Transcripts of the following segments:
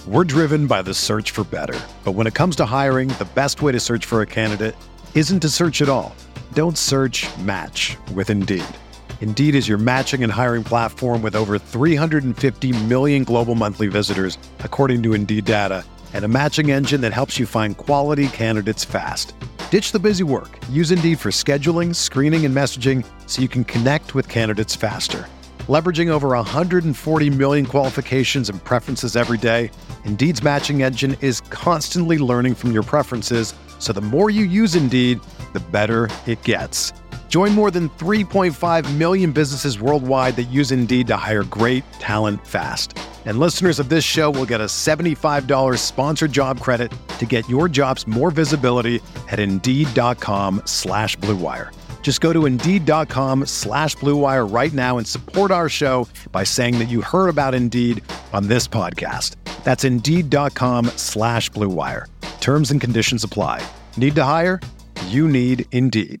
We're driven by the search for better. But when it comes to hiring, the best way to search for a candidate isn't to search at all. Don't search, match with Indeed. Indeed is your matching and hiring platform with over 350 million global monthly visitors, according to Indeed data, and a matching engine that helps you find quality candidates fast. Ditch the busy work. Use Indeed for scheduling, screening, and messaging so you can connect with candidates faster. Leveraging over 140 million qualifications and preferences every day, Indeed's matching engine is constantly learning from your preferences, so the more you use Indeed, the better it gets. Join more than 3.5 million businesses worldwide that use Indeed to hire great talent fast. And listeners of this show will get a $75 sponsored job credit to get your jobs more visibility at Indeed.com/Blue Wire. Just go to Indeed.com/Blue Wire right now and support our show by saying that you heard about Indeed on this podcast. That's Indeed.com/Blue Wire. Terms and conditions apply. Need to hire? You need Indeed.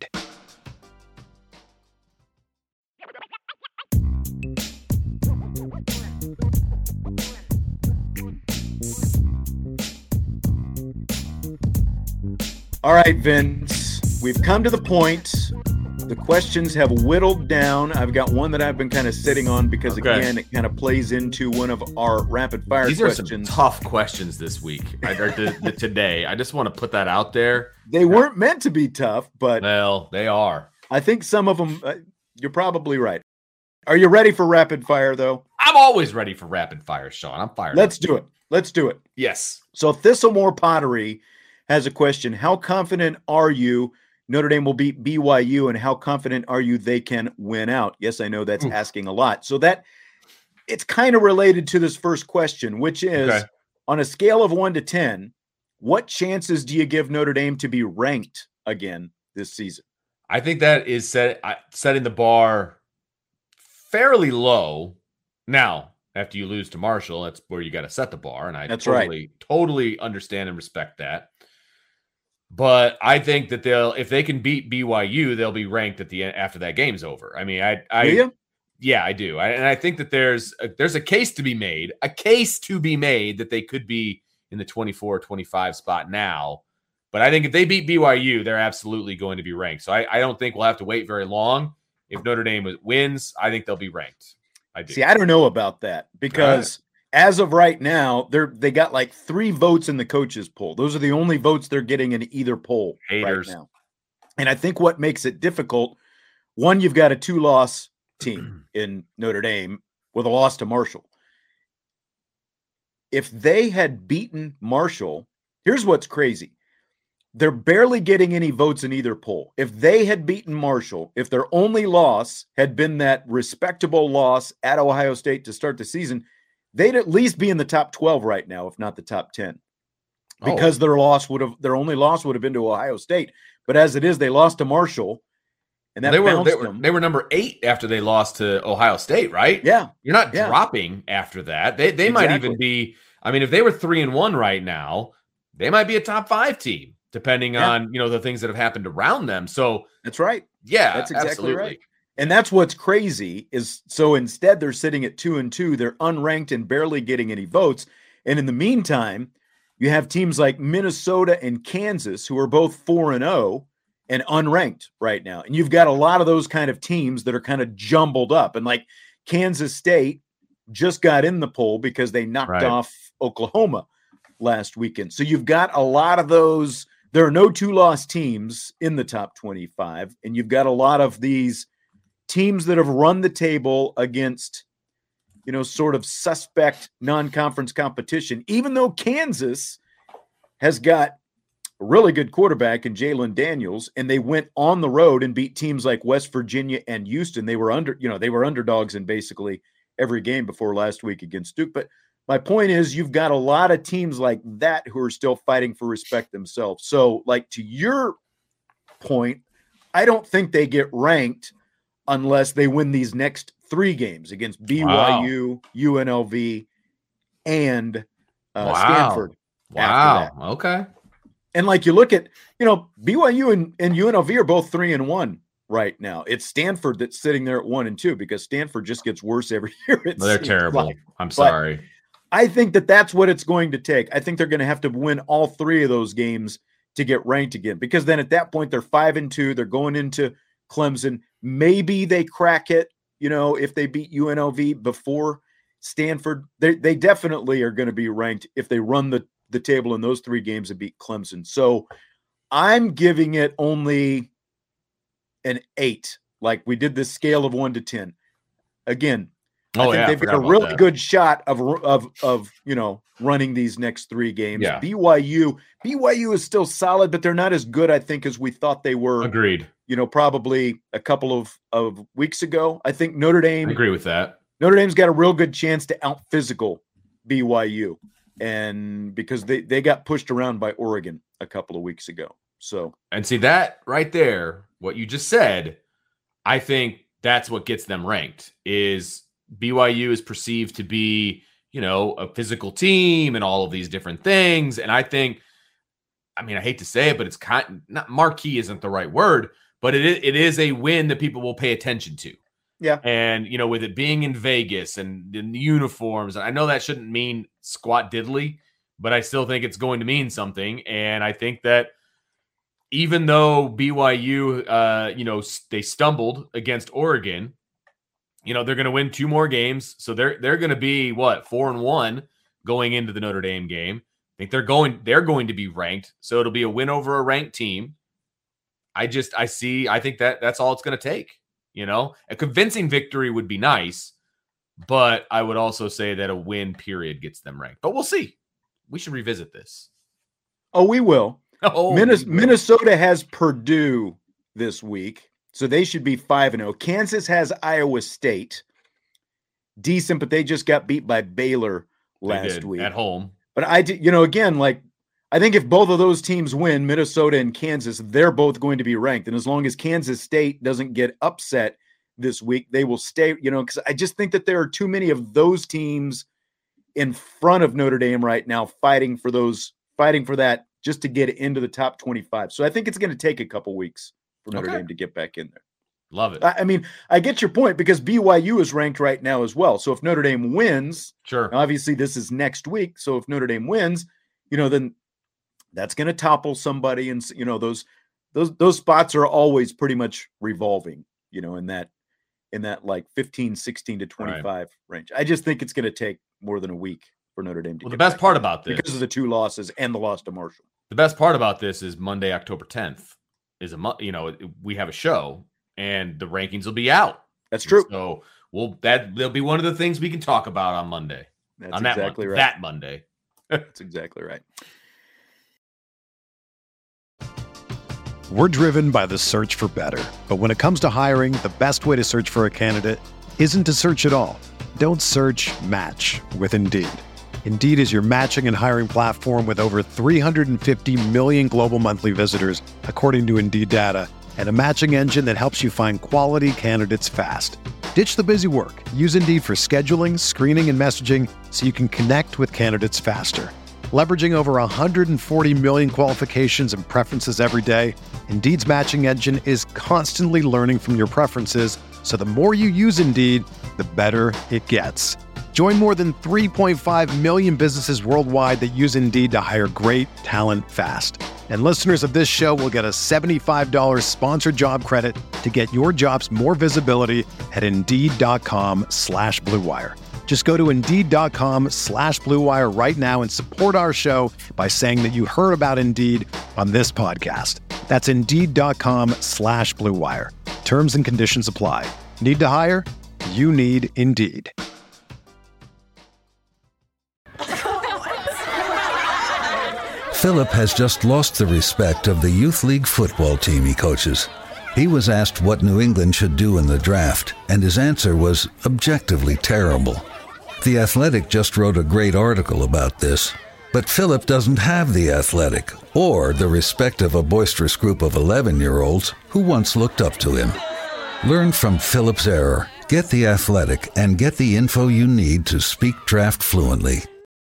All right, Vince, we've come to the point. The questions have whittled down. I've got one that I've been kind of sitting on because, again, it kind of plays into one of our rapid fire questions. These are some tough questions this week, or today. I just want to put that out there. They weren't meant to be tough, but well, they are. I think some of them, you're probably right. Are you ready for rapid fire, though? I'm always ready for rapid fire, Sean. I'm fired. Let's do it. Let's do it. Yes. So Thistlemore Pottery has a question. How confident are you Notre Dame will beat BYU, and how confident are you they can win out? Yes, I know that's asking a lot. So that it's kind of related to this first question, which is on a scale of 1 to 10, what chances do you give Notre Dame to be ranked again this season? I think that is setting the bar fairly low. Now, after you lose to Marshall, that's where you got to set the bar, and I totally understand and respect that. But I think that if they can beat BYU, they'll be ranked at the end after that game's over. I mean, yeah, I do. And I think that there's a case to be made, that they could be in the 24-25 spot now. But I think if they beat BYU, they're absolutely going to be ranked. So I don't think we'll have to wait very long. If Notre Dame wins, I think they'll be ranked. I do. See, I don't know about that because as of right now, they got like 3 votes in the coaches poll. Those are the only votes they're getting in either poll right now. And I think what makes it difficult, one, you've got a 2-loss team in Notre Dame with a loss to Marshall. If they had beaten Marshall, here's what's crazy. They're barely getting any votes in either poll. If they had beaten Marshall, if their only loss had been that respectable loss at Ohio State to start the season, they'd at least be in the top 12 right now, if not the top 10, because their only loss would have been to Ohio State. But as it is, they lost to Marshall, and that they were number 8 after they lost to Ohio State, right? Yeah, you're not dropping after that. They might even be. I mean, if they were 3-1 right now, they might be a top 5 team, depending on the things that have happened around them. So that's right. Yeah, that's exactly absolutely right. And that's what's crazy is so instead they're sitting at 2-2. They're unranked and barely getting any votes. And in the meantime, you have teams like Minnesota and Kansas who are both 4-0 and unranked right now. And you've got a lot of those kind of teams that are kind of jumbled up. And like Kansas State just got in the poll because they knocked off Oklahoma last weekend. So you've got a lot of those. There are no 2-loss teams in the top 25. And you've got a lot of these teams that have run the table against, sort of suspect non-conference competition, even though Kansas has got a really good quarterback in Jalen Daniels, and they went on the road and beat teams like West Virginia and Houston. They were underdogs in basically every game before last week against Duke. But my point is, you've got a lot of teams like that who are still fighting for respect themselves. So, like, to your point, I don't think they get ranked unless they win these next 3 games against BYU, UNLV, and Stanford. Wow. Okay. And like you look at, BYU and UNLV are both 3-1 right now. It's Stanford that's sitting there at 1-2 because Stanford just gets worse every year. They're terrible. I'm sorry. I think that's what it's going to take. I think they're going to have to win all 3 of those games to get ranked again, because then at that point they're 5-2. They're going into Clemson. Maybe they crack it, if they beat UNLV before Stanford. They definitely are going to be ranked if they run the table in those 3 games and beat Clemson. So I'm giving it only an 8, like we did this scale of 1 to 10. Again, I think they've got a really good shot of running these next 3 games. Yeah. BYU is still solid, but they're not as good, I think, as we thought they were. Agreed. Probably a couple of weeks ago. I think Notre Dame. I agree with that. Notre Dame's got a real good chance to out physical BYU, and because they got pushed around by Oregon a couple of weeks ago. So, and see that right there, what you just said, I think that's what gets them ranked. Is BYU is perceived to be, a physical team and all of these different things. And I think, I hate to say it, but it's not marquee isn't the right word, but it is a win that people will pay attention to. Yeah. And, with it being in Vegas and in the uniforms, I know that shouldn't mean squat diddly, but I still think it's going to mean something. And I think that even though BYU, they stumbled against Oregon, they're going to win 2 more games. So they're going to be 4-1 going into the Notre Dame game. I think they're going to be ranked. So it'll be a win over a ranked team. I think that's all it's going to take. A convincing victory would be nice, but I would also say that a win period gets them ranked. But we'll see. We should revisit this. Oh, we will. Minnesota has Purdue this week, so they should be 5-0. Kansas has Iowa State. Decent, but they just got beat by Baylor last week at home. But I think if both of those teams win, Minnesota and Kansas, they're both going to be ranked. And as long as Kansas State doesn't get upset this week, they will stay, because I just think that there are too many of those teams in front of Notre Dame right now fighting for that just to get into the top 25. So I think it's going to take a couple weeks for Notre Dame to get back in there. Love it. I get your point, because BYU is ranked right now as well. So if Notre Dame wins, sure. Obviously this is next week. So if Notre Dame wins, then that's going to topple somebody. And, those spots are always pretty much revolving, in that like 15, 16 to 25 range. I just think it's going to take more than a week for Notre Dame to get the best part about this, because of the 2 losses and the loss to Marshall. The best part about this is Monday, October 10th is we have a show and the rankings will be out. That's true. So there'll be one of the things we can talk about on Monday. That's exactly right. That Monday. That's exactly right. We're driven by the search for better. But when it comes to hiring, the best way to search for a candidate isn't to search at all. Don't search, match with Indeed. Indeed is your matching and hiring platform with over 350 million global monthly visitors, according to Indeed data, and a matching engine that helps you find quality candidates fast. Ditch the busy work. Use Indeed for scheduling, screening, and messaging so you can connect with candidates faster. Leveraging over 140 million qualifications and preferences every day, Indeed's matching engine is constantly learning from your preferences, so the more you use Indeed, the better it gets. Join more than 3.5 million businesses worldwide that use Indeed to hire great talent fast. And listeners of this show will get a $75 sponsored job credit to get your jobs more visibility at Indeed.com/Blue Wire. Just go to Indeed.com/Blue Wire right now and support our show by saying that you heard about Indeed on this podcast. That's Indeed.com/Blue Wire. Terms and conditions apply. Need to hire? You need Indeed. Philip has just lost the respect of the youth league football team he coaches. He was asked what New England should do in the draft, and his answer was objectively terrible. The Athletic just wrote a great article about this, but Philip doesn't have the Athletic or the respect of a boisterous group of 11-year-olds who once looked up to him. Learn from Philip's error, get the Athletic, and get the info you need to speak draft fluently.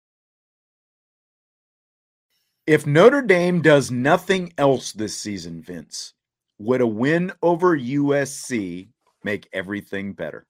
If Notre Dame does nothing else this season, Vince, would a win over USC make everything better?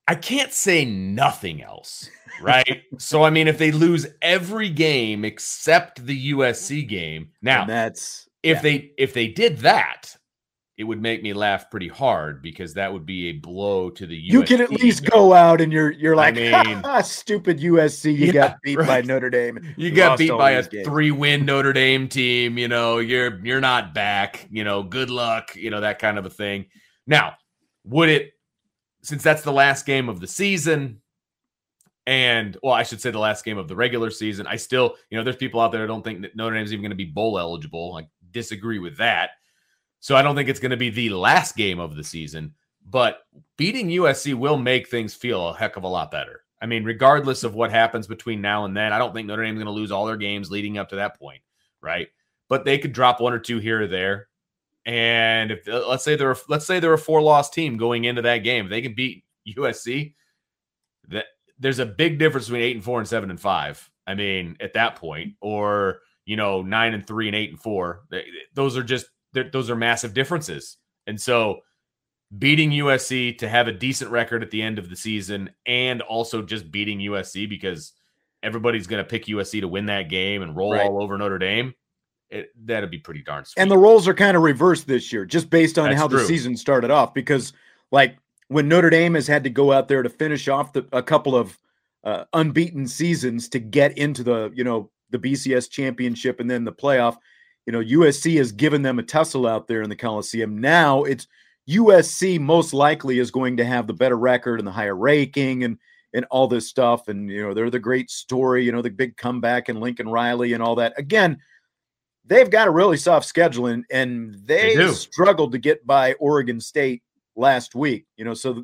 I can't say nothing else, right? So, I mean, if they lose every game except the USC game, now if they did that, it would make me laugh pretty hard because that would be a blow to the USC. You can at least go out and you're like, I mean, stupid USC, you got beat by Notre Dame. You got beat by a 3-win Notre Dame team. You're not back. Good luck. That kind of a thing. Now, would it? Since that's the last game of the season, and I should say the last game of the regular season, I still, there's people out there that don't think that Notre Dame's even going to be bowl eligible. I disagree with that. So I don't think it's going to be the last game of the season, but beating USC will make things feel a heck of a lot better. I mean, regardless of what happens between now and then, I don't think Notre Dame's going to lose all their games leading up to that point, right? But they could drop 1 or 2 here or there. And if let's say they're a 4-loss team going into that game, if they can beat USC, that there's a big difference between 8-4 and 7-5. I mean, at that point, or 9-3 and 8-4, those are massive differences. And so, beating USC to have a decent record at the end of the season, and also just beating USC because everybody's going to pick USC to win that game and roll all over Notre Dame. That'd be pretty darn sweet. And the roles are kind of reversed this year, just based on how the season started off. Because, when Notre Dame has had to go out there to finish off a couple of unbeaten seasons to get into the BCS championship and then the playoff, USC has given them a tussle out there in the Coliseum. Now it's USC most likely is going to have the better record and the higher ranking and all this stuff. And, they're the great story, the big comeback and Lincoln Riley and all that. Again, they've got a really soft schedule, and they struggled to get by Oregon State last week. So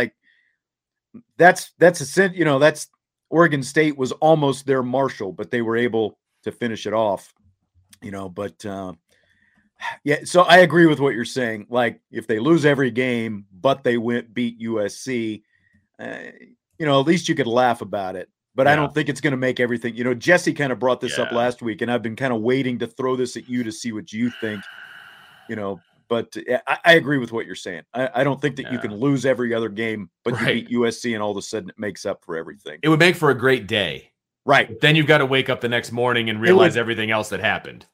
that's Oregon State was almost their Marshall, but they were able to finish it off. But so I agree with what you're saying. If they lose every game, but they beat USC, at least you could laugh about it. But I don't think it's going to make everything. Jesse kind of brought this up last week, and I've been kind of waiting to throw this at you to see what you think. But I agree with what you're saying. I don't think that you can lose every other game, but you beat USC, and all of a sudden it makes up for everything. It would make for a great day. Right. But then you've got to wake up the next morning and realize everything else that happened.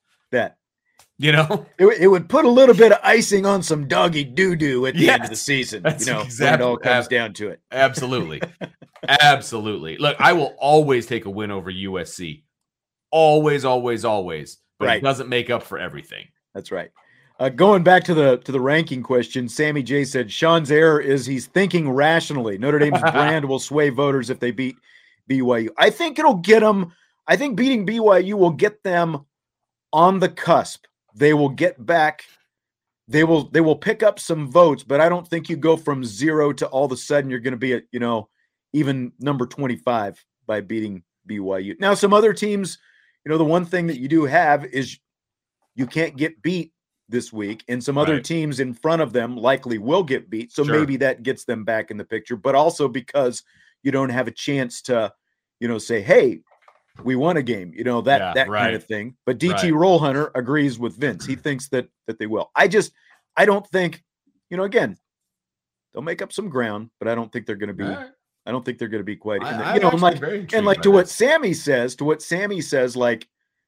It would put a little bit of icing on some doggy doo-doo at the end of the season. That's exactly when it all comes down to it. Absolutely. Absolutely. Look, I will always take a win over USC. Always, always, always. But it doesn't make up for everything. That's right. Going back to the ranking question, Sammy J said Sean's error is he's thinking rationally. Notre Dame's brand will sway voters if they beat BYU. I think it'll get them. I think beating BYU will get them on the cusp. They will get back. They will pick up some votes, but I don't think you go from 0 to all of a sudden you're going to be at, even number 25 by beating BYU. Now, some other teams, the one thing that you do have is you can't get beat this week, and some other teams in front of them likely will get beat. So maybe that gets them back in the picture, but also because you don't have a chance to, say, hey, we won a game, that kind of thing. But DT Rollhunter agrees with Vince. He thinks that they will. I don't think, again, they'll make up some ground, but I don't think they're going to be. I don't think they're going to be quite. To what Sammy says, the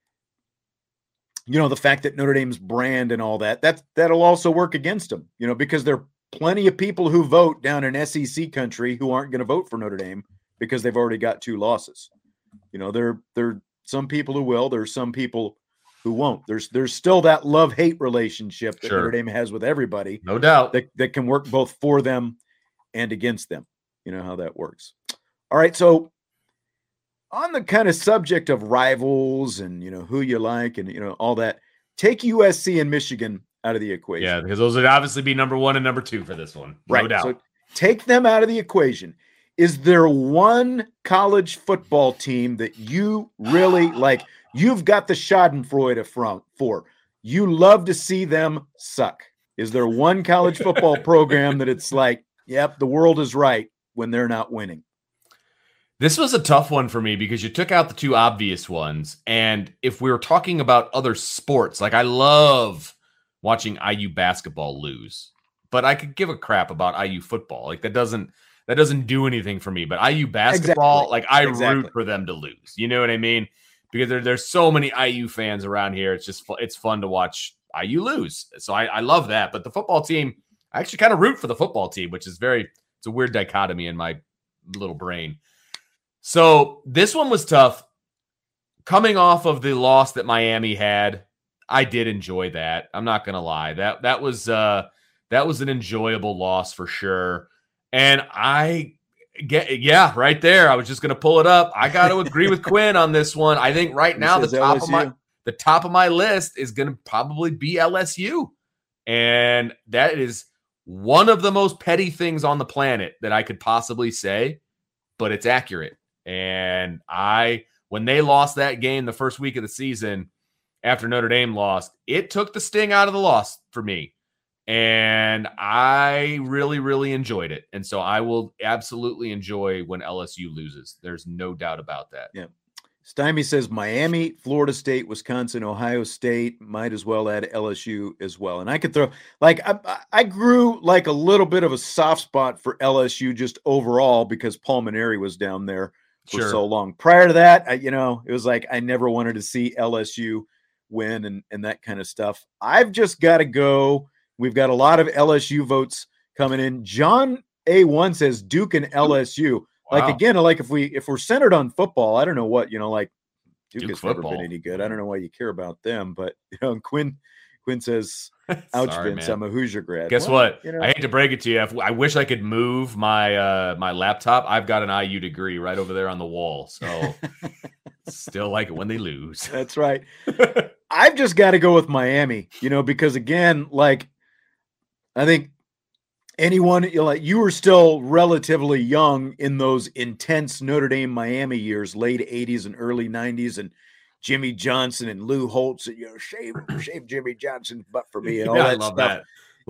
fact that Notre Dame's brand and all that'll also work against them. Because there are plenty of people who vote down in SEC country who aren't going to vote for Notre Dame because they've already got 2 losses. There are some people who will. There's some people who won't. There's still that love-hate relationship that Notre Dame has with everybody. No doubt. That can work both for them and against them. You know how that works. All right, so on the kind of subject of rivals and, who you like and, all that, take USC and Michigan out of the equation. Yeah, because those would obviously be number 1 and number 2 for this one. No doubt. So take them out of the equation. Is there one college football team that you really like? You've got the Schadenfreude for. You love to see them suck. Is there one college football program that it's like, yep, the world is right when they're not winning? This was a tough one for me because you took out the 2 obvious ones. And if we were talking about other sports, I love watching IU basketball lose, but I could give a crap about IU football. that doesn't do anything for me. But IU basketball, Exactly. like I root for them to lose. You know what I mean? Because there's so many IU fans around here. It's just it's fun to watch IU lose. So I love that. But the football team, I actually kind of root for the football team, which is it's a weird dichotomy in my little brain. So this one was tough. Coming off of the loss that Miami had, I did enjoy that. I'm not going to lie. That was an enjoyable loss for sure. And right there. I was just going to pull it up. I got to agree with Quinn on this one. I think right now the top of my list is going to probably be LSU. And that is one of the most petty things on the planet that I could possibly say, but it's accurate. And when they lost that game the first week of the season after Notre Dame lost, it took the sting out of the loss for me. And I really, really enjoyed it. And so I will absolutely enjoy when LSU loses. There's no doubt about that. Yeah. Stymie says Miami, Florida State, Wisconsin, Ohio State, might as well add LSU as well. And I could throw, I grew like a little bit of a soft spot for LSU just overall because Paul Mainieri was down there for so long. Prior to that, it was like I never wanted to see LSU win and that kind of stuff. I've just got to go. We've got a lot of LSU votes coming in. John A1 says Duke and LSU. Wow. Like, again, like if we're centered on football, I don't know what, like Duke has football. Never been any good. I don't know why you care about them, but Quinn says, ouch, sorry, Vince, man. I'm a Hoosier grad. Guess what? I hate to break it to you. I wish I could move my my laptop. I've got an IU degree right over there on the wall. So still like it when they lose. That's right. I've just got to go with Miami, because again, like I think anyone, you were still relatively young in those intense Notre Dame Miami years, late 80s and early 90s, and Jimmy Johnson and Lou Holtz, and shave Jimmy Johnson butt for me and all that I love stuff.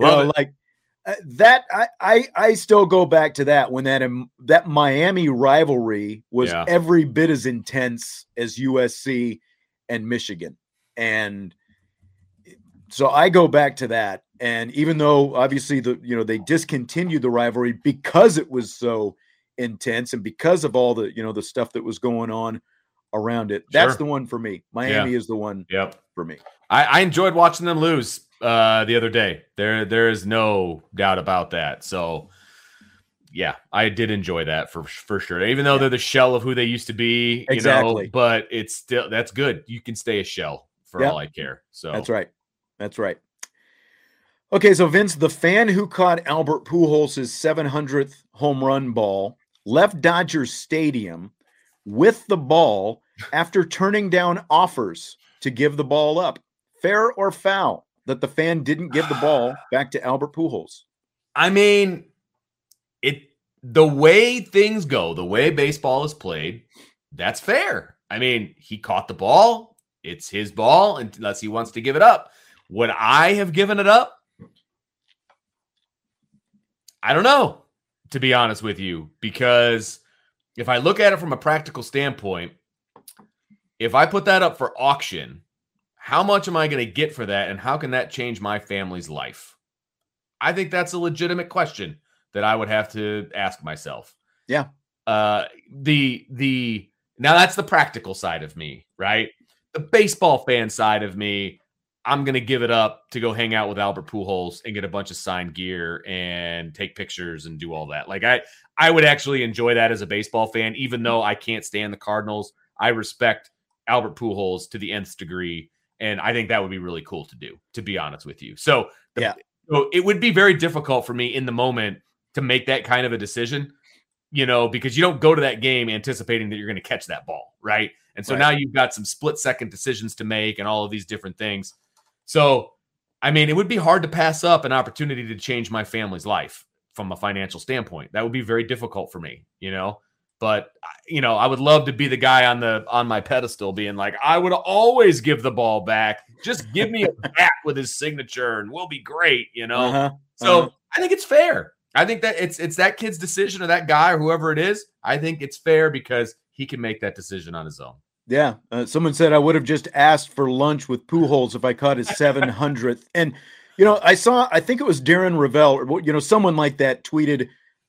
That. I still go back to that when that Miami rivalry was every bit as intense as USC and Michigan. And so I go back to that. And even though obviously they discontinued the rivalry because it was so intense and because of all the, the stuff that was going on around it, that's the one for me. Miami is the one for me. I enjoyed watching them lose the other day. There is no doubt about that. So yeah, I did enjoy that for sure. Even though they're the shell of who they used to be, exactly. But it's still, that's good. You can stay a shell for all I care. So that's right. That's right. Okay, so Vince, the fan who caught Albert Pujols' 700th home run ball left Dodger Stadium with the ball after turning down offers to give the ball up. Fair or foul that the fan didn't give the ball back to Albert Pujols? I mean, the way things go, the way baseball is played, that's fair. I mean, he caught the ball. It's his ball unless he wants to give it up. Would I have given it up? I don't know, to be honest with you, because if I look at it from a practical standpoint, if I put that up for auction, how much am I going to get for that? And how can that change my family's life? I think that's a legitimate question that I would have to ask myself. Yeah. Now that's the practical side of me, right? The baseball fan side of me, I'm going to give it up to go hang out with Albert Pujols and get a bunch of signed gear and take pictures and do all that. Like I would actually enjoy that as a baseball fan, even though I can't stand the Cardinals. I respect Albert Pujols to the nth degree. And I think that would be really cool to do, to be honest with you. So it would be very difficult for me in the moment to make that kind of a decision, because you don't go to that game anticipating that you're going to catch that ball. Right. And so now you've got some split second decisions to make and all of these different things. So, I mean, it would be hard to pass up an opportunity to change my family's life from a financial standpoint. That would be very difficult for me, but I would love to be the guy on my pedestal being like, I would always give the ball back. Just give me a bat with his signature and we'll be great, So I think it's fair. I think that it's that kid's decision or that guy or whoever it is. I think it's fair because he can make that decision on his own. Yeah. Someone said I would have just asked for lunch with Pujols if I caught his 700th. And, I think it was Darren Ravel or, someone like that tweeted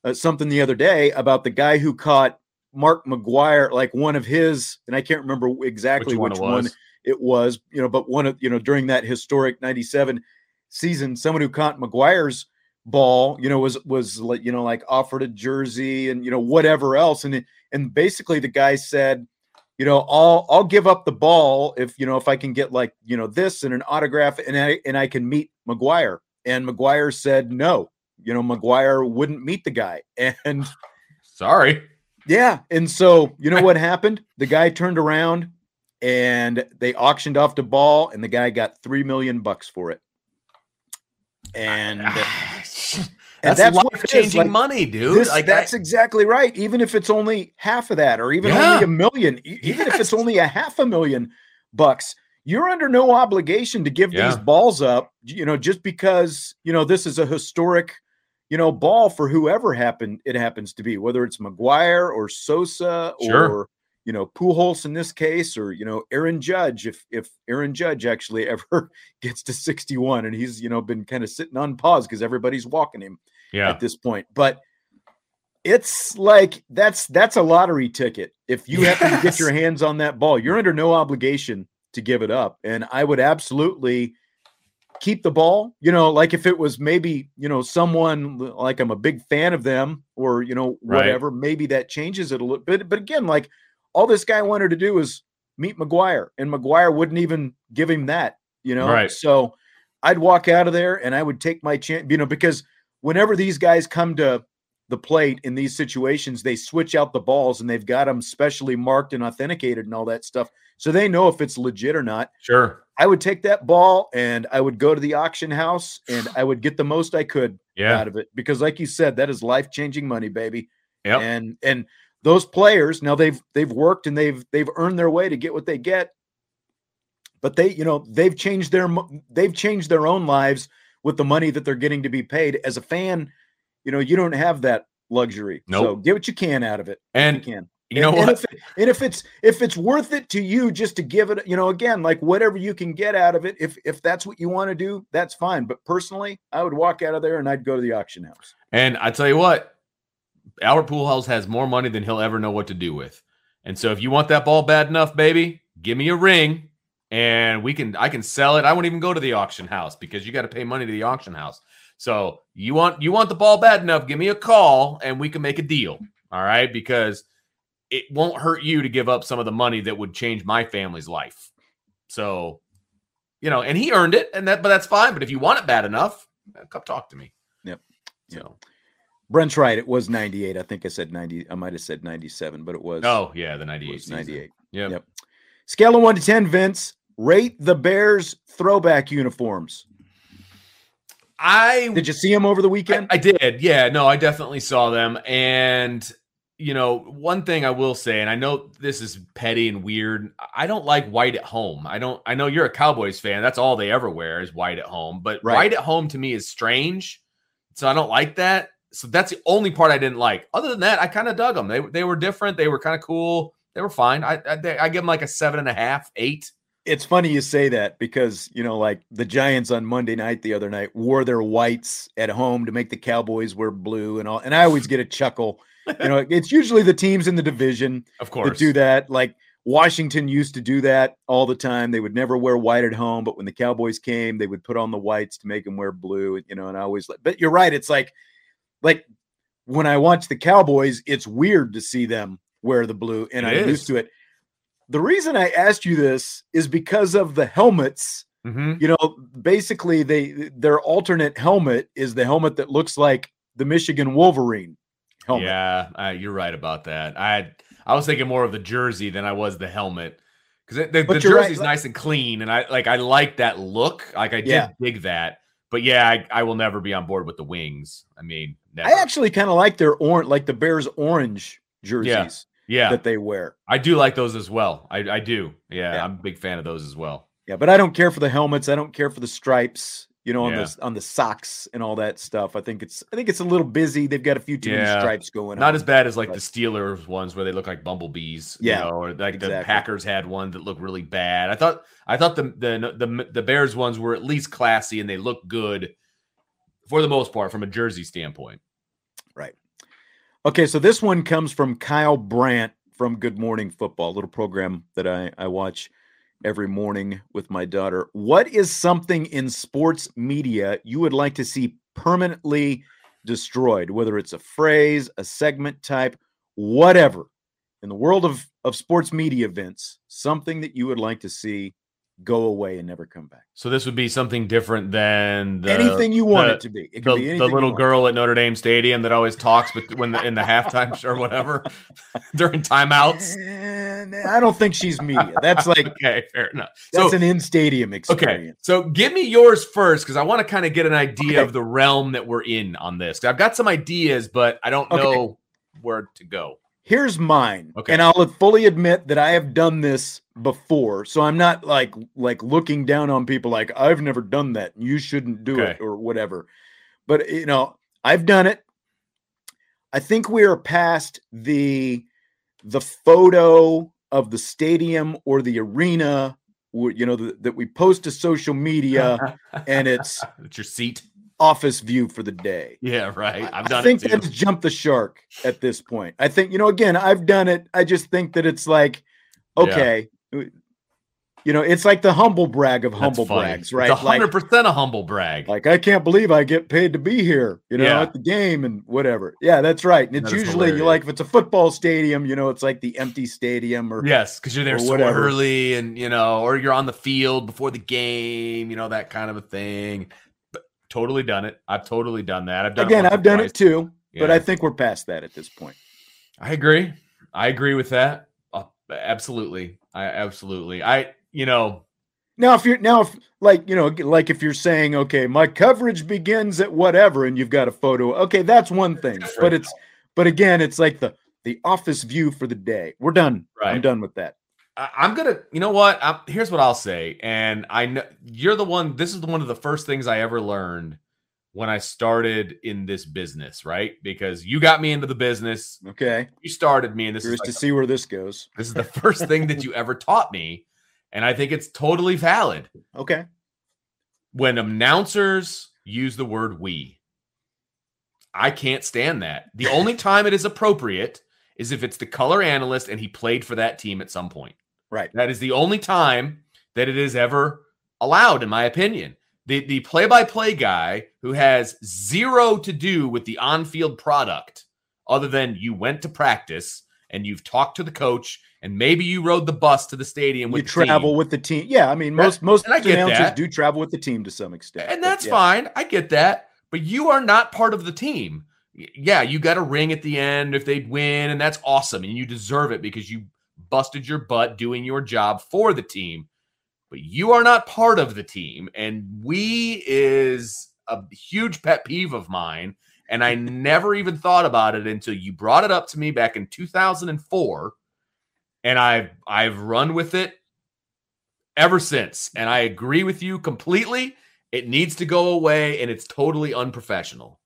something the other day about the guy who caught Mark McGwire, like one of his, and I can't remember exactly which one it was, but one of, during that historic 97 season, someone who caught McGwire's ball, was like offered a jersey and, whatever else. And basically the guy said, I'll give up the ball if I can get this and an autograph and I can meet McGwire. And McGwire said, no, McGwire wouldn't meet the guy. And sorry. Yeah. And so, what happened? The guy turned around and they auctioned off the ball and the guy got $3 million for it. And that's life-changing money, dude. That's exactly right. Even if it's only half of that, or even only $1 million, even if it's only $500,000, you're under no obligation to give these balls up, just because, this is a historic, ball for whoever it happens to be, whether it's McGwire or Sosa or, Pujols in this case, or, Aaron Judge, if Aaron Judge actually ever gets to 61 and he's, been kind of sitting on pause because everybody's walking him at this point. But it's like, that's a lottery ticket. If you happen to get your hands on that ball, you're under no obligation to give it up. And I would absolutely keep the ball, like if it was maybe, someone like I'm a big fan of them or, whatever, maybe that changes it a little bit. But again, like all this guy wanted to do was meet McGwire, and McGwire wouldn't even give him that, Right. So I'd walk out of there and I would take my chance, because whenever these guys come to the plate in these situations, they switch out the balls and they've got them specially marked and authenticated and all that stuff. So they know if it's legit or not. Sure. I would take that ball and I would go to the auction house and I would get the most I could out of it, because like you said, that is life-changing money, baby. Yep. And those players, now they've worked and they've earned their way to get what they get, but they've changed their own lives with the money that they're getting to be paid. As a fan, you don't have that luxury. Nope. So get what you can out of it. And you can. what? If it's worth it to you just to give it, again, like whatever you can get out of it, if that's what you want to do, that's fine. But personally, I would walk out of there and I'd go to the auction house. And I tell you what, Albert Pujols has more money than he'll ever know what to do with. And so if you want that ball bad enough, baby, give me a ring and I can sell it. I won't even go to the auction house because you got to pay money to the auction house. So you want the ball bad enough, give me a call and we can make a deal. All right. Because it won't hurt you to give up some of the money that would change my family's life. So, and he earned it but that's fine. But if you want it bad enough, come talk to me. Yep. So Brent's right. It was 98. I think I said 90. I might've said 97, but it was. Oh yeah. The 98 was 98. Yep. Scale of 1 to 10, Vince, rate the Bears throwback uniforms. Did you see them over the weekend? I did. Yeah, no, I definitely saw them. And, one thing I will say, and I know this is petty and weird, I don't like white at home. I know you're a Cowboys fan. That's all they ever wear is white at home. But white at home to me is strange. So I don't like that. So that's the only part I didn't like. Other than that, I kind of dug them. They were different. They were kind of cool. They were fine. I give them like a 7.5, 8. It's funny you say that because, like the Giants on Monday night the other night wore their whites at home to make the Cowboys wear blue and all. And I always get a chuckle. It's usually the teams in the division, of course, that do that. Like Washington used to do that all the time. They would never wear white at home, but when the Cowboys came, they would put on the whites to make them wear blue. And I always but you're right. It's like when I watch the Cowboys, it's weird to see them wear the blue, and I'm used to it. The reason I asked you this is because of the helmets. Mm-hmm. Basically their alternate helmet is the helmet that looks like the Michigan Wolverine helmet. Yeah, you're right about that. I was thinking more of the jersey than I was the helmet, because the jersey's nice and clean, and I like that look. Like I did dig that, but I will never be on board with the wings. I mean, never. I actually kind of like their orange, like the Bears orange jerseys. Yeah, that they wear. I do like those as well. I do. Yeah, I'm a big fan of those as well. Yeah, but I don't care for the helmets. I don't care for the stripes. On the socks and all that stuff. I think it's a little busy. They've got a few too many stripes going on. Not as bad as the Steelers ones where they look like bumblebees. Or like the Packers had one that looked really bad. I thought the Bears ones were at least classy and they look good for the most part from a jersey standpoint. Right. Okay, so this one comes from Kyle Brandt from Good Morning Football, a little program that I watch every morning with my daughter. What is something in sports media you would like to see permanently destroyed, whether it's a phrase, a segment type, whatever, in the world of sports media events, something that you would like to see go away and never come back? So this would be something different than anything you want it to be. It could be anything. The little girl at Notre Dame Stadium that always talks, but in the halftime or whatever during timeouts. I don't think she's media. That's like okay, fair enough. That's an in-stadium experience. Okay, so give me yours first because I want to kind of get an idea of the realm that we're in on this. I've got some ideas, but I don't know where to go. Here's mine. Okay. And I'll fully admit that I have done this before. So I'm not like looking down on people like I've never done that. You shouldn't do it or whatever. But I've done it. I think we are past the photo of the stadium or the arena, that we post to social media and it's your seat. Office view for the day. Yeah, right. I think that's jumped the shark at this point. I think, again, I've done it. I just think that it's like, okay, it's like the humble brag of humble brags, right? It's 100% a humble brag. Like, I can't believe I get paid to be here, at the game and whatever. Yeah, that's right. And it's usually if it's a football stadium, it's like the empty stadium or yes, because you're there so early and or you're on the field before the game, that kind of a thing. Totally done it. I've totally done that. I've done it too, but I think we're past that at this point. I agree with that. Absolutely. Now if you're saying, okay, my coverage begins at whatever, and you've got a photo. Okay, that's one thing, but again, it's like the office view for the day. We're done. Right. I'm done with that. I'm going to, here's what I'll say. And I know you're the one, this is one of the first things I ever learned when I started in this business, right? Because you got me into the business. Okay. You started me, and this is to see where this goes. This is the first thing that you ever taught me. And I think it's totally valid. Okay. When announcers use the word we, I can't stand that. The only time it is appropriate is if it's the color analyst and he played for that team at some point. Right. That is the only time that it is ever allowed, in my opinion. The play-by-play guy who has zero to do with the on-field product other than you went to practice and you've talked to the coach and maybe you rode the bus to the stadium with the team. You travel with the team. Yeah, I mean, most announcers do travel with the team to some extent. And that's fine. I get that. But you are not part of the team. Yeah, you got a ring at the end if they win, and that's awesome. And you deserve it because you busted your butt doing your job for the team. But you are not part of the team. And we is a huge pet peeve of mine. And I never even thought about it until you brought it up to me back in 2004. And I've run with it ever since. And I agree with you completely. It needs to go away, and it's totally unprofessional.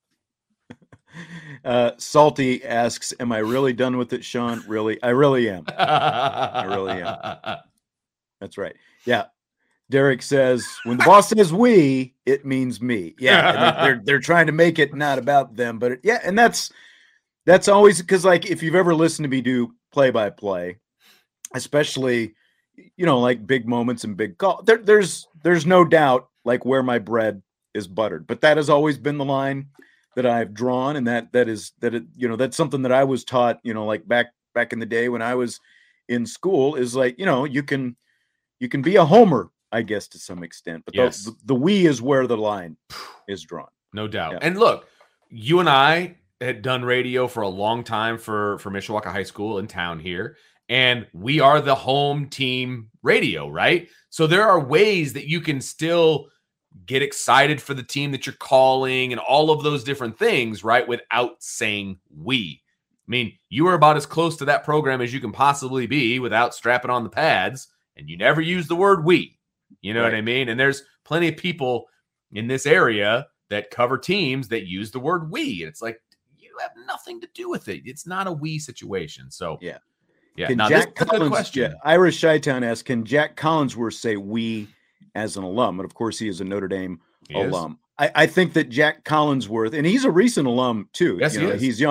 Salty asks, am I really done with it, Sean? Really? I really am. I really am. That's right. Yeah. Derek says, when the boss says we, it means me. Yeah. They're trying to make it not about them, but and that's always because, like, if you've ever listened to me do play-by-play, especially, like big moments and big call, there's no doubt like where my bread is buttered, but that has always been the line that I've drawn. And that's something that I was taught, like back in the day when I was in school is like, you can be a homer, I guess, to some extent, but yes. the we is where the line is drawn. No doubt. Yeah. And look, you and I had done radio for a long time for Mishawaka High School in town here. And we are the home team radio, right? So there are ways that you can still get excited for the team that you're calling and all of those different things, right? Without saying we. I mean, you are about as close to that program as you can possibly be without strapping on the pads, and you never use the word we. You know what I mean? And there's plenty of people in this area that cover teams that use the word we. And it's like, you have nothing to do with it. It's not a we situation. So, yeah. Now, this is a good question. Irish Chi-Town asks, can Jack Collinsworth say we as an alum? And of course, he is a Notre Dame alum. I think that Jack Collinsworth, and he's a recent alum too. Yes, he is. He's young.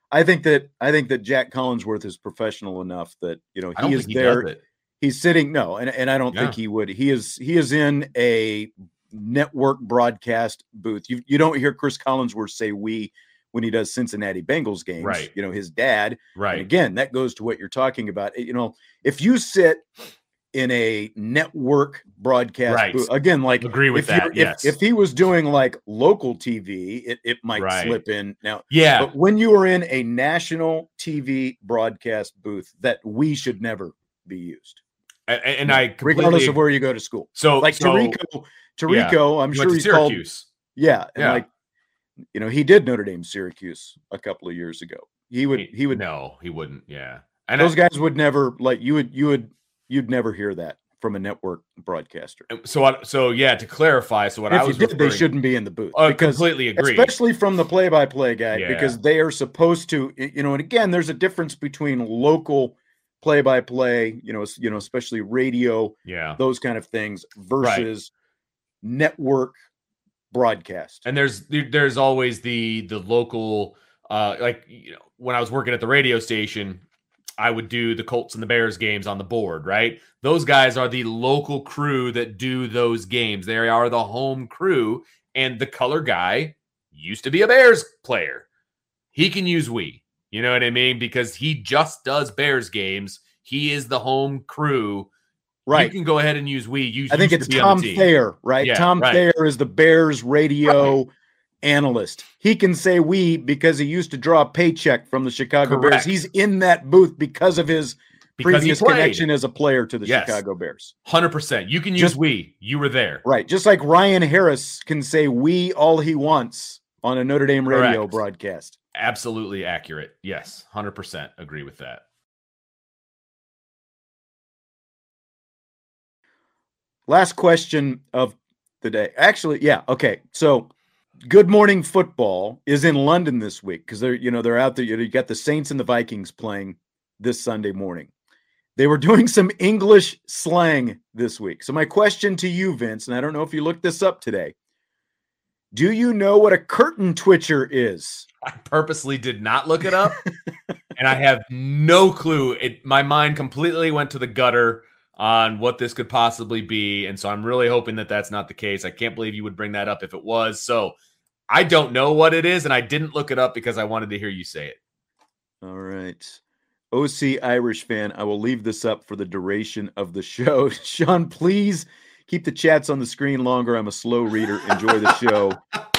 I think that Jack Collinsworth is professional enough that, you know, he is there. He's sitting. No, and I don't think he would. He is in a network broadcast booth. You don't hear Chris Collinsworth say "we" when he does Cincinnati Bengals games. Right. You know, his dad. Right. And again, that goes to what you're talking about. You know, if you sit in a network broadcast booth, again, like agree with that. Yes. If he was doing like local TV, it might slip in now. Yeah. But when you are in a national TV broadcast booth, that "we" should never be used. And I regardless of where you go to school. So like Tirico, I'm sure he's Syracuse. Like, you know, he did Notre Dame Syracuse a couple of years ago. He would no, he wouldn't. Yeah. And those guys would never, like, you'd never hear that from a network broadcaster. So yeah, to clarify, so what I was they shouldn't be in the booth. I completely agree. Especially from the play-by-play guy, because they are supposed to, you know, and again, there's a difference between local play-by-play, you know, especially radio, those kind of things versus network broadcast. And there's always the local, like, you know, when I was working at the radio station, I would do the Colts and the Bears games on the board, right? Those guys are the local crew that do those games. They are the home crew, and the color guy used to be a Bears player. He can use "we." You know what I mean? Because he just does Bears games. He is the home crew. Right. You can go ahead and use "we." I think it's Tom Thayer, right? Yeah, Tom Thayer is the Bears radio analyst. He can say "we" because he used to draw a paycheck from the Chicago Bears. He's in that booth because of his previous connection as a player to the Chicago Bears. 100%. You can use "we." You were there. Right. Just like Ryan Harris can say "we" all he wants on a Notre Dame radio broadcast. Absolutely accurate. Yes, 100% agree with that. Last question of the day. Actually, yeah, okay. So, Good Morning Football is in London this week because they're out there. You got the Saints and the Vikings playing this Sunday morning. They were doing some English slang this week. So my question to you, Vince, and I don't know if you looked this up today. Do you know what a curtain twitcher is? I purposely did not look it up, and I have no clue. My mind completely went to the gutter on what this could possibly be, and so I'm really hoping that that's not the case. I can't believe you would bring that up if it was. So I don't know what it is, and I didn't look it up because I wanted to hear you say it. All right. OC Irish fan, I will leave this up for the duration of the show. Sean, please keep the chats on the screen longer. I'm a slow reader. Enjoy the show.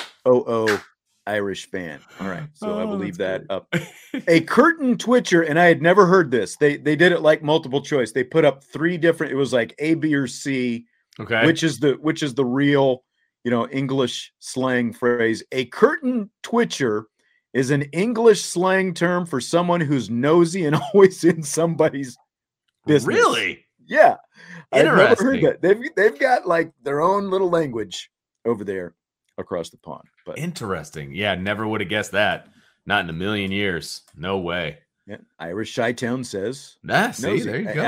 Irish fan. All right. So I will leave that up. A curtain twitcher, and I had never heard this. They did it like multiple choice. They put up three different, it was like A, B, or C. Okay. Which is the real, you know, English slang phrase. A curtain twitcher is an English slang term for someone who's nosy and always in somebody's business. Really? Yeah. I've never heard that. They've got like their own little language over there across the pond. But interesting. Yeah, never would have guessed that. Not in a million years. No way. Yeah. Irish Chi-Town says. See, there you go.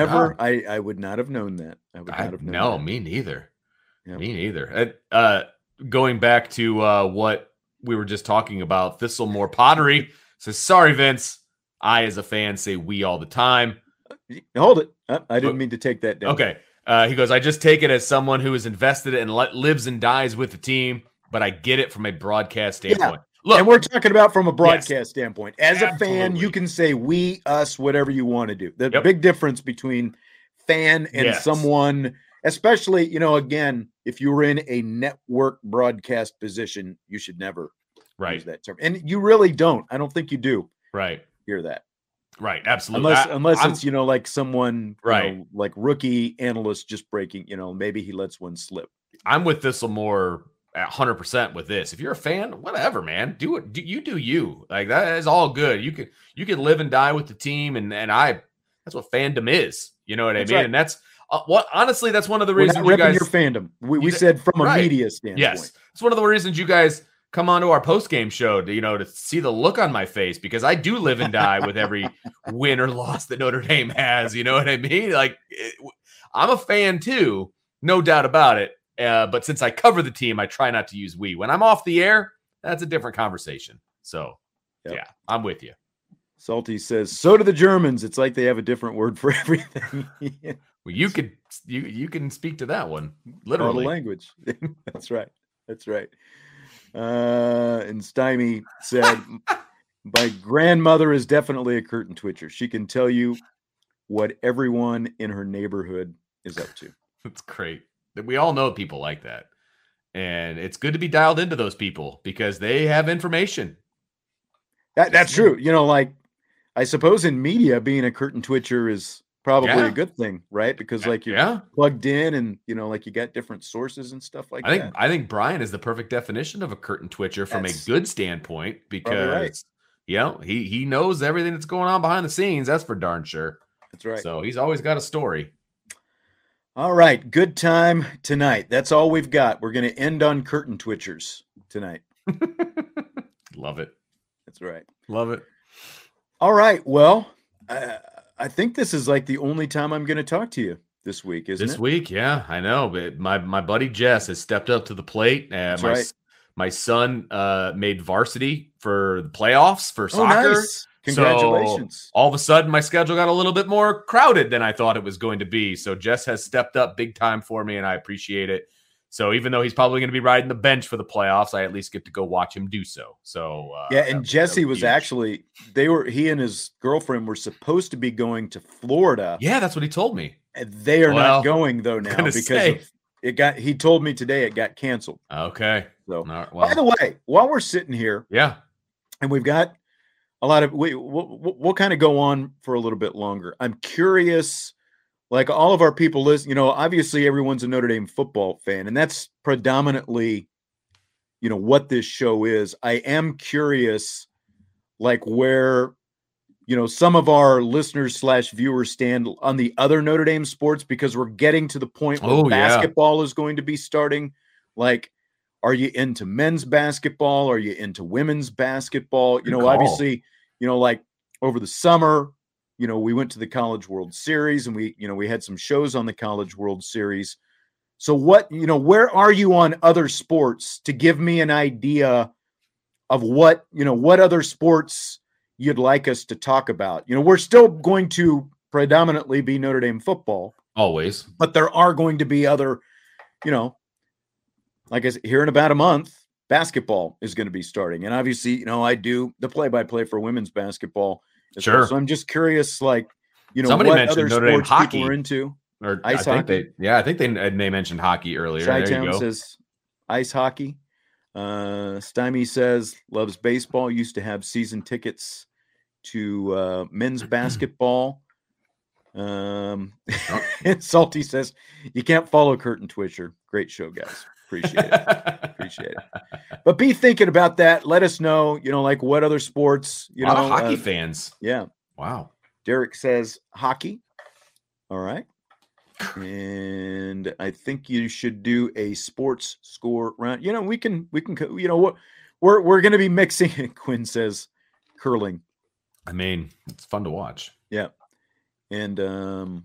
I would not have known that. I would not have known that. Me neither. Yep. Me neither. Going back to what we were just talking about, Thistlemore Pottery says, sorry, Vince. I, as a fan, say "we" all the time. Hold it. I didn't mean to take that down. Okay. He goes, I just take it as someone who is invested and lives and dies with the team, but I get it from a broadcast standpoint. Yeah. Look, and we're talking about from a broadcast standpoint. As a fan, you can say "we," "us," whatever you want to do. The big difference between fan and someone, especially, you know, again, if you were in a network broadcast position, you should never use that term. And you really don't. I don't think you do. Hear that. Right, absolutely. Unless it's, you know, like someone, you know, like rookie analyst just breaking, you know, maybe he lets one slip. I'm with Thistlemore 100% with this. If you're a fan, whatever, man, do it. You do you. Like, that is all good. You can live and die with the team, and that's what fandom is. You know what I mean? Right. And that's honestly, that's one of the reasons you guys your fandom. We said from a media standpoint. Yes, it's one of the reasons you guys come onto our post-game show to see the look on my face, because I do live and die with every win or loss that Notre Dame has. You know what I mean? Like, I'm a fan too, no doubt about it. But since I cover the team, I try not to use "we." When I'm off the air, that's a different conversation. So, yeah, I'm with you. Salty says, so do the Germans. It's like they have a different word for everything. Well, you can speak to that one. Literally. Language. That's right. That's right. And Stymie said, my grandmother is definitely a curtain twitcher. She can tell you what everyone in her neighborhood is up to. That's great. We all know people like that. And it's good to be dialed into those people because they have information. That's true. Like, I suppose in media, being a curtain twitcher is probably a good thing, right? Because like you're plugged in and, like you got different sources and stuff like that. I think Brian is the perfect definition of a curtain twitcher from a good standpoint because, he knows everything that's going on behind the scenes. That's for darn sure. That's right. So he's always got a story. All right. Good time tonight. That's all we've got. We're going to end on curtain twitchers tonight. Love it. That's right. Love it. All right. Well, I think this is like the only time I'm going to talk to you this week, isn't it? This week, yeah, I know. But my buddy Jess has stepped up to the plate. That's right. My son made varsity for the playoffs for soccer. Nice. Congratulations. So all of a sudden, my schedule got a little bit more crowded than I thought it was going to be. So Jess has stepped up big time for me, and I appreciate it. So even though he's probably going to be riding the bench for the playoffs, I at least get to go watch him do so. So and Jesse was actually he and his girlfriend were supposed to be going to Florida. Yeah, that's what he told me. And they are not going though now because he told me today it got canceled. Okay. So by the way, while we're sitting here, and we've got a lot of we'll kind of go on for a little bit longer. I'm curious. Like all of our people listen, obviously everyone's a Notre Dame football fan, and that's predominantly, what this show is. I am curious, like where, some of our listeners / viewers stand on the other Notre Dame sports, because we're getting to the point where basketball is going to be starting. Like, are you into men's basketball? Are you into women's basketball? Obviously, like over the summer, we went to the College World Series and we had some shows on the College World Series. So where are you on other sports to give me an idea of what other sports you'd like us to talk about? We're still going to predominantly be Notre Dame football. Always. But there are going to be other, like I said, here in about a month, basketball is going to be starting. And obviously, I do the play-by-play for women's basketball. Sure. Well. So I'm just curious, like, somebody what mentioned other Notre Dame sports hockey people are into. Or ice hockey. I think they mentioned hockey earlier. Chi-Town says ice hockey. Stymie says loves baseball. Used to have season tickets to men's basketball. Salty says you can't follow Curtain Twitcher. Great show, guys. Appreciate it. But be thinking about that. Let us know, like what other sports, a lot of hockey fans. Yeah. Wow. Derek says hockey. All right. And I think you should do a sports score round. We can, what we're going to be mixing. Quinn says curling. I mean, it's fun to watch. Yeah. And,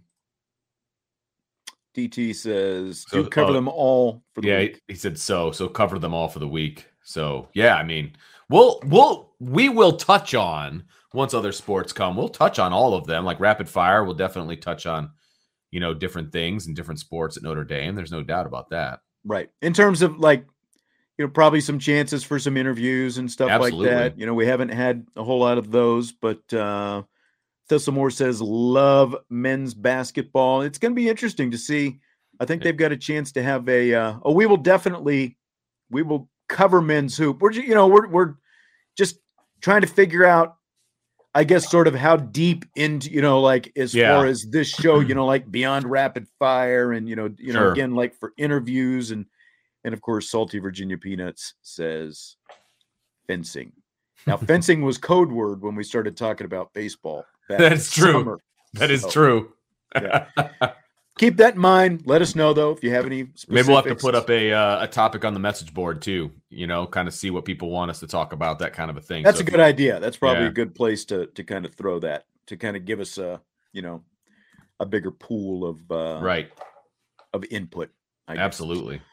DT says, cover them all for the week. He said so cover them all for the week. So, yeah, I mean, we will touch on, once other sports come, we'll touch on all of them. Like rapid fire, we'll definitely touch on, different things and different sports at Notre Dame. There's no doubt about that. Right. In terms of like, probably some chances for some interviews and stuff like that. We haven't had a whole lot of those, but Thistlemore says, love men's basketball. It's going to be interesting to see. I think they've got a chance to have we will cover men's hoop. We're just trying to figure out, I guess, sort of how deep into, as far as this show, like beyond rapid fire and, Sure. Again, like for interviews and of course, Salty Virginia Peanuts says fencing. Now, fencing was code word when we started talking about baseball. That's true. That is true. Yeah. Keep that in mind. Let us know, though, if you have any specifics. Maybe we'll have to put up a topic on the message board, too, kind of see what people want us to talk about, that kind of a thing. That's a good idea. That's probably a good place to kind of throw that, to kind of give us a bigger pool of input. Absolutely.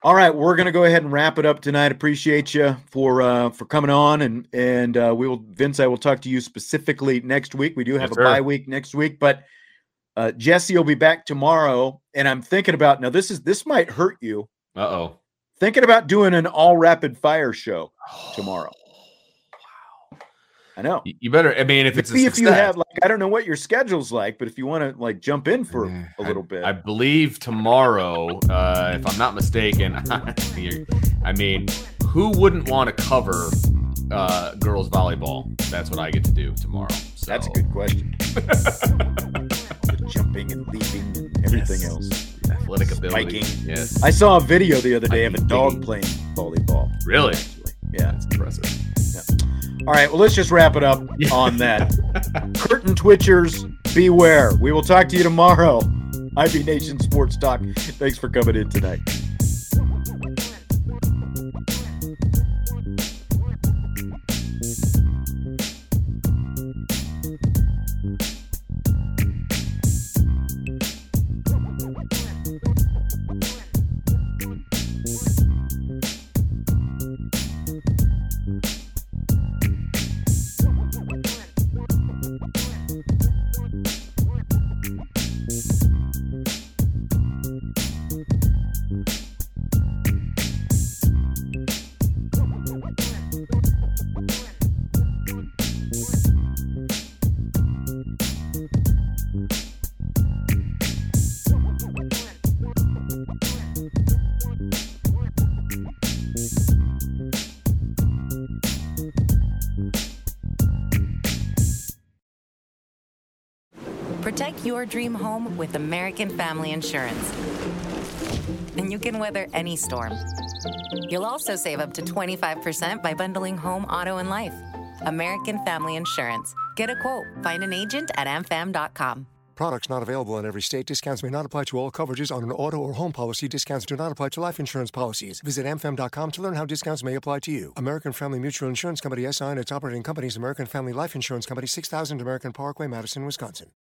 All right, we're going to go ahead and wrap it up tonight. Appreciate you for coming on, and Vince, I will talk to you specifically next week. We do have a bye week next week, but Jesse will be back tomorrow, and I'm thinking about this might hurt you. Uh-oh. Thinking about doing an all rapid fire show tomorrow. Wow. I know. You better. I mean, if you have I don't know what your schedule's like, but if you want to jump in for a little bit, I believe tomorrow, if I'm not mistaken. I mean, who wouldn't want to cover girls volleyball? That's what I get to do tomorrow. So. That's a good question. The jumping and leaping and everything else. Athletic ability. Spiking. Yes. I saw a video the other day of a dog playing volleyball. Really? Yeah. That's impressive. Yeah. All right. Well, let's just wrap it up on that. Curtain twitchers, beware. We will talk to you tomorrow. IB Nation Sports Talk. Thanks for coming in tonight. Protect your dream home with American Family Insurance. And you can weather any storm. You'll also save up to 25% by bundling home, auto, and life. American Family Insurance. Get a quote. Find an agent at amfam.com. Products not available in every state. Discounts may not apply to all coverages on an auto or home policy. Discounts do not apply to life insurance policies. Visit amfam.com to learn how discounts may apply to you. American Family Mutual Insurance Company, SI, and its operating companies, American Family Life Insurance Company, 6000 American Parkway, Madison, Wisconsin.